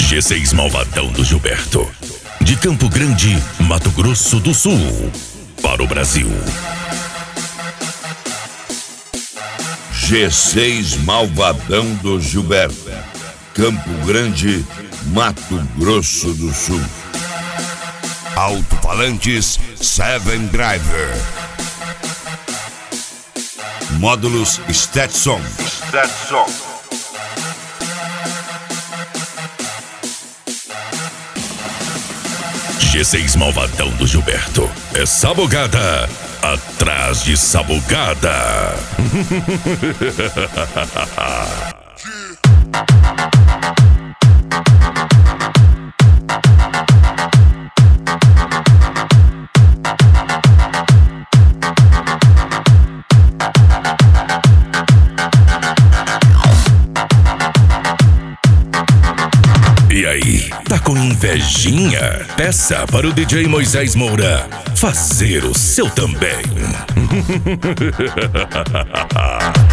G6 Malvadão do Gilberto. De Campo Grande, Mato Grosso do Sul. Para o Brasil. G6 Malvadão do Gilberto. Campo Grande, Mato Grosso do Sul. Alto-falantes Seven Driver. Módulos Stetson. G6 Malvadão do Gilberto. É sabugada atrás de sabugada. E aí, tá com invejinha? Peça para o DJ Moisés Moura fazer o seu também.